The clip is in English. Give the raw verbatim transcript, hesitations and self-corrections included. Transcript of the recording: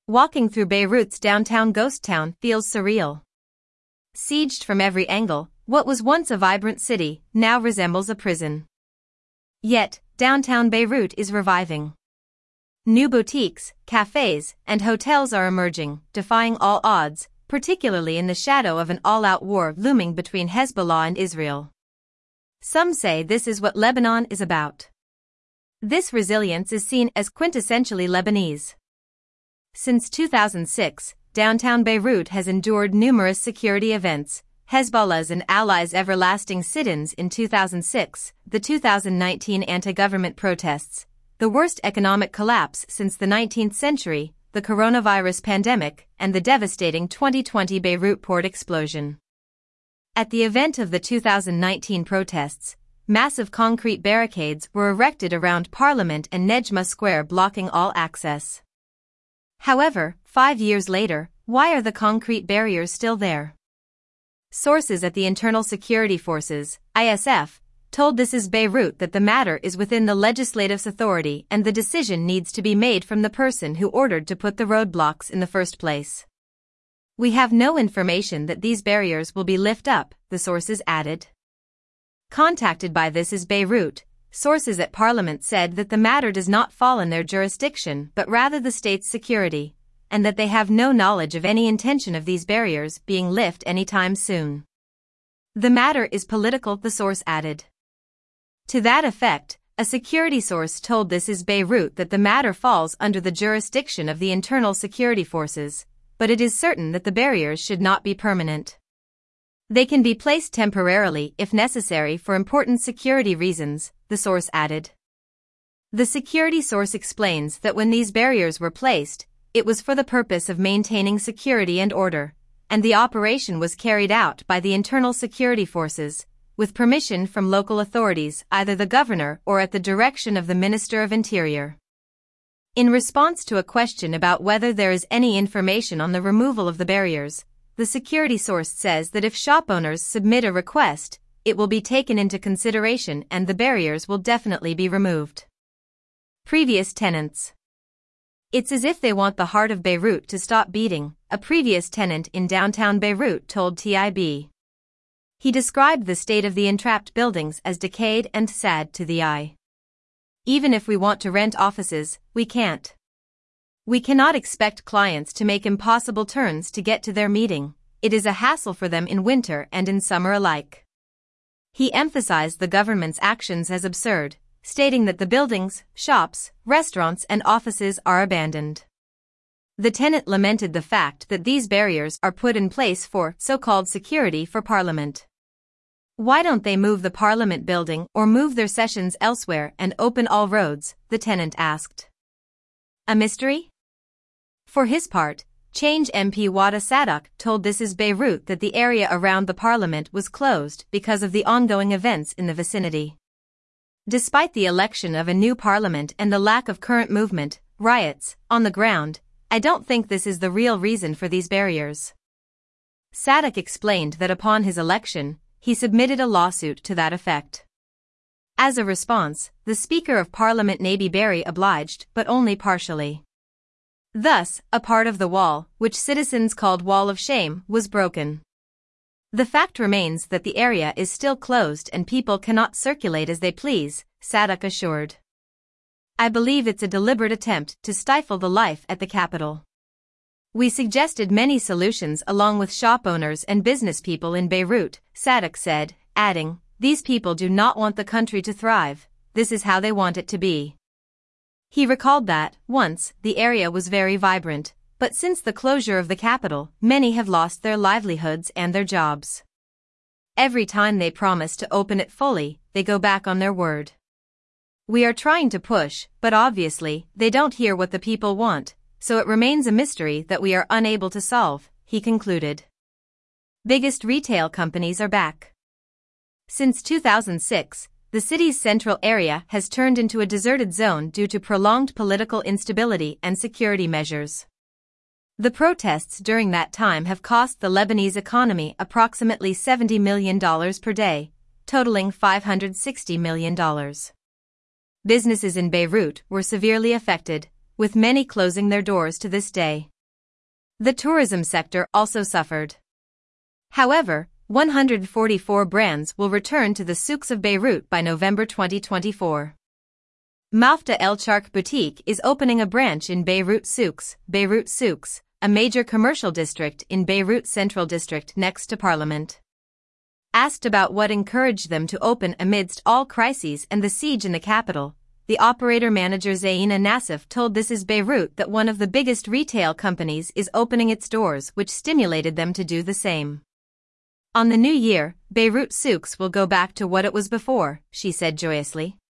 Walking through Beirut's downtown ghost town feels surreal. Sieged from every angle, what was once a vibrant city now resembles a prison. Yet, downtown Beirut is reviving. New boutiques, cafes, and hotels are emerging, defying all odds, particularly in the shadow of an all-out war looming between Hezbollah and Israel. Some say this is what Lebanon is about. This resilience is seen as quintessentially Lebanese. Since two thousand six, downtown Beirut has endured numerous security events, Hezbollah's and allies' everlasting sit-ins in two thousand six, the two thousand nineteen anti-government protests, the worst economic collapse since the nineteenth century, the coronavirus pandemic, and the devastating twenty twenty Beirut port explosion. At the event of the two thousand nineteen protests, massive concrete barricades were erected around Parliament and Nejma Square blocking all access. However, five years later, why are the concrete barriers still there? Sources at the Internal Security Forces, I S F, told This Is Beirut that the matter is within the legislative's authority and the decision needs to be made from the person who ordered to put the roadblocks in the first place. We have no information that these barriers will be lifted up, the sources added. Contacted by This Is Beirut, sources at Parliament said that the matter does not fall in their jurisdiction but rather the state's security, and that they have no knowledge of any intention of these barriers being lifted anytime soon. The matter is political, the source added. To that effect, a security source told This Is Beirut that the matter falls under the jurisdiction of the Internal Security Forces, but it is certain that the barriers should not be permanent. They can be placed temporarily if necessary for important security reasons, the source added. The security source explains that when these barriers were placed, it was for the purpose of maintaining security and order, and the operation was carried out by the Internal Security Forces, with permission from local authorities, either the governor or at the direction of the Minister of Interior. In response to a question about whether there is any information on the removal of the barriers, the security source says that if shop owners submit a request, it will be taken into consideration and the barriers will definitely be removed. Previous tenants. It's as if they want the heart of Beirut to stop beating, a previous tenant in downtown Beirut told T I B. He described the state of the entrapped buildings as decayed and sad to the eye. Even if we want to rent offices, we can't. We cannot expect clients to make impossible turns to get to their meeting. It is a hassle for them in winter and in summer alike. He emphasized the government's actions as absurd, stating that the buildings, shops, restaurants and offices are abandoned. The tenant lamented the fact that these barriers are put in place for so-called security for Parliament. Why don't they move the Parliament building or move their sessions elsewhere and open all roads, the tenant asked. A mystery? For his part, Change M P Wada Sadak told This Is Beirut that the area around the Parliament was closed because of the ongoing events in the vicinity. Despite the election of a new parliament and the lack of current movement, riots, on the ground, I don't think this is the real reason for these barriers. Sadak explained that upon his election, he submitted a lawsuit to that effect. As a response, the Speaker of Parliament Nabi Berri obliged, but only partially. Thus, a part of the wall, which citizens called Wall of Shame, was broken. The fact remains that the area is still closed and people cannot circulate as they please, Sadak assured. I believe it's a deliberate attempt to stifle the life at the capital. We suggested many solutions along with shop owners and business people in Beirut, Sadak said, adding, these people do not want the country to thrive, this is how they want it to be. He recalled that, once, the area was very vibrant, but since the closure of the capital, many have lost their livelihoods and their jobs. Every time they promise to open it fully, they go back on their word. We are trying to push, but obviously, they don't hear what the people want, so it remains a mystery that we are unable to solve, he concluded. Biggest retail companies are back. Since two thousand six, the city's central area has turned into a deserted zone due to prolonged political instability and security measures. The protests during that time have cost the Lebanese economy approximately seventy million dollars per day, totaling five hundred sixty million dollars. Businesses in Beirut were severely affected, with many closing their doors to this day. The tourism sector also suffered. However, one hundred forty-four brands will return to the souks of Beirut by November twenty twenty-four. Mafda El Chark Boutique is opening a branch in Beirut Souks, Beirut Souks, a major commercial district in Beirut Central District next to Parliament. Asked about what encouraged them to open amidst all crises and the siege in the capital, the operator manager Zaina Nassif told This Is Beirut that one of the biggest retail companies is opening its doors, which stimulated them to do the same. On the new year, Beirut Souks will go back to what it was before, she said joyously.